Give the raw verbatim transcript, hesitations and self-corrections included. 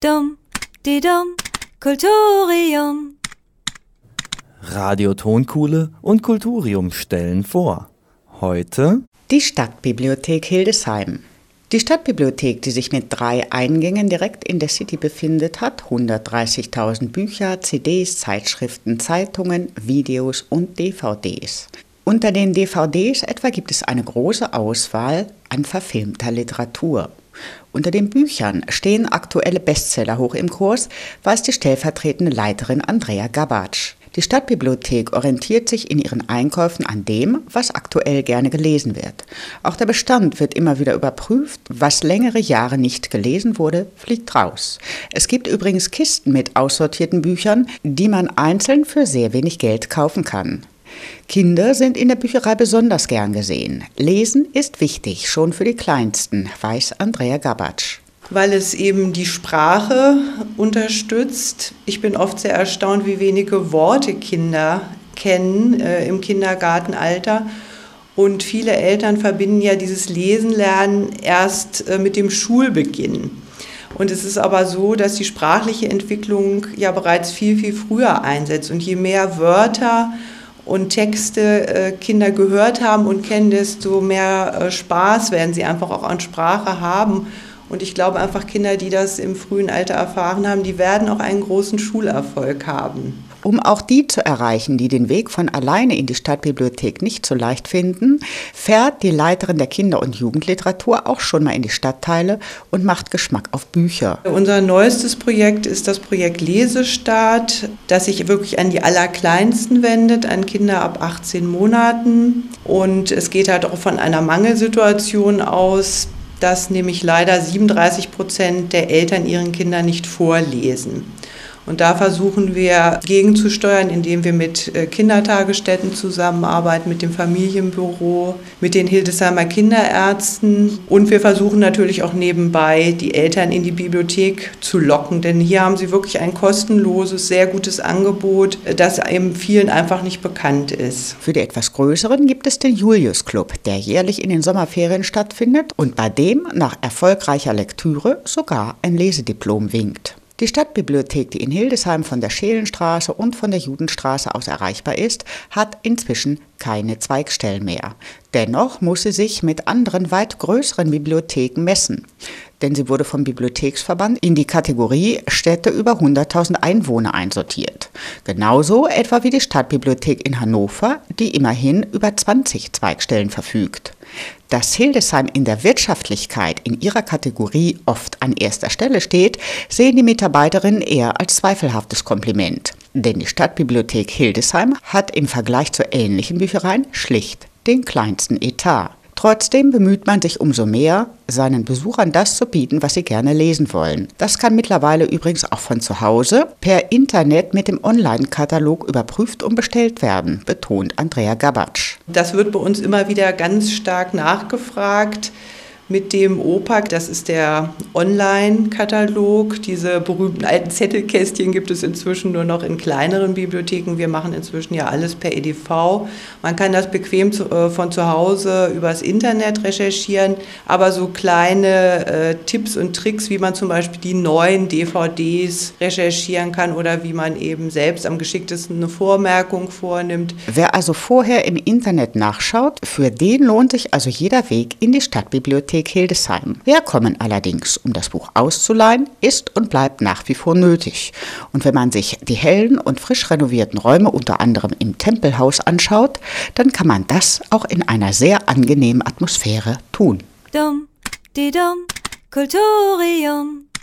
Dum, di dum, Kulturium. Radio Tonkuhle und Kulturium stellen vor. Heute die Stadtbibliothek Hildesheim. Die Stadtbibliothek, die sich mit drei Eingängen direkt in der City befindet, hat hundertdreißigtausend Bücher, C Ds, Zeitschriften, Zeitungen, Videos und D V Ds. Unter den D V Ds etwa gibt es eine große Auswahl an verfilmter Literatur. Unter den Büchern stehen aktuelle Bestseller hoch im Kurs, weiß die stellvertretende Leiterin Andrea Gabatsch. Die Stadtbibliothek orientiert sich in ihren Einkäufen an dem, was aktuell gerne gelesen wird. Auch der Bestand wird immer wieder überprüft. Was längere Jahre nicht gelesen wurde, fliegt raus. Es gibt übrigens Kisten mit aussortierten Büchern, die man einzeln für sehr wenig Geld kaufen kann. Kinder sind in der Bücherei besonders gern gesehen. Lesen ist wichtig, schon für die Kleinsten, weiß Andrea Gabatsch. Weil es eben die Sprache unterstützt. Ich bin oft sehr erstaunt, wie wenige Worte Kinder kennen äh, im Kindergartenalter. Und viele Eltern verbinden ja dieses Lesenlernen erst äh, mit dem Schulbeginn. Und es ist aber so, dass die sprachliche Entwicklung ja bereits viel, viel früher einsetzt. Und je mehr Wörter und Texte äh, Kinder gehört haben und kennen, desto mehr äh, Spaß werden sie einfach auch an Sprache haben. Und ich glaube einfach, Kinder, die das im frühen Alter erfahren haben, die werden auch einen großen Schulerfolg haben. Um auch die zu erreichen, die den Weg von alleine in die Stadtbibliothek nicht so leicht finden, fährt die Leiterin der Kinder- und Jugendliteratur auch schon mal in die Stadtteile und macht Geschmack auf Bücher. Unser neuestes Projekt ist das Projekt Lesestart, das sich wirklich an die Allerkleinsten wendet, an Kinder ab achtzehn Monaten. Und es geht halt auch von einer Mangelsituation aus, dass nämlich leider siebenunddreißig Prozent der Eltern ihren Kindern nicht vorlesen. Und da versuchen wir gegenzusteuern, indem wir mit Kindertagesstätten zusammenarbeiten, mit dem Familienbüro, mit den Hildesheimer Kinderärzten. Und wir versuchen natürlich auch nebenbei, die Eltern in die Bibliothek zu locken. Denn hier haben sie wirklich ein kostenloses, sehr gutes Angebot, das eben vielen einfach nicht bekannt ist. Für die etwas Größeren gibt es den Julius Club, der jährlich in den Sommerferien stattfindet und bei dem nach erfolgreicher Lektüre sogar ein Lesediplom winkt. Die Stadtbibliothek, die in Hildesheim von der Scheelenstraße und von der Judenstraße aus erreichbar ist, hat inzwischen keine Zweigstellen mehr. Dennoch muss sie sich mit anderen weit größeren Bibliotheken messen. Denn sie wurde vom Bibliotheksverband in die Kategorie Städte über hunderttausend Einwohner einsortiert. Genauso etwa wie die Stadtbibliothek in Hannover, die immerhin über zwanzig Zweigstellen verfügt. Dass Hildesheim in der Wirtschaftlichkeit in ihrer Kategorie oft an erster Stelle steht, sehen die Mitarbeiterinnen eher als zweifelhaftes Kompliment. Denn die Stadtbibliothek Hildesheim hat im Vergleich zu ähnlichen Büchereien schlicht den kleinsten Etat. Trotzdem bemüht man sich umso mehr, seinen Besuchern das zu bieten, was sie gerne lesen wollen. Das kann mittlerweile übrigens auch von zu Hause per Internet mit dem Online-Katalog überprüft und bestellt werden, betont Andrea Gabatsch. Das wird bei uns immer wieder ganz stark nachgefragt. Mit dem O P A C, das ist der Online-Katalog. Diese berühmten alten Zettelkästchen gibt es inzwischen nur noch in kleineren Bibliotheken. Wir machen inzwischen ja alles per E D V. Man kann das bequem zu, äh, von zu Hause übers Internet recherchieren, aber so kleine äh, Tipps und Tricks, wie man zum Beispiel die neuen D V Ds recherchieren kann oder wie man eben selbst am geschicktesten eine Vormerkung vornimmt. Wer also vorher im Internet nachschaut, für den lohnt sich also jeder Weg in die Stadtbibliothek Hildesheim. Herkommen allerdings, um das Buch auszuleihen, ist und bleibt nach wie vor nötig. Und wenn man sich die hellen und frisch renovierten Räume unter anderem im Tempelhaus anschaut, dann kann man das auch in einer sehr angenehmen Atmosphäre tun. Dum, di dum, Kulturium.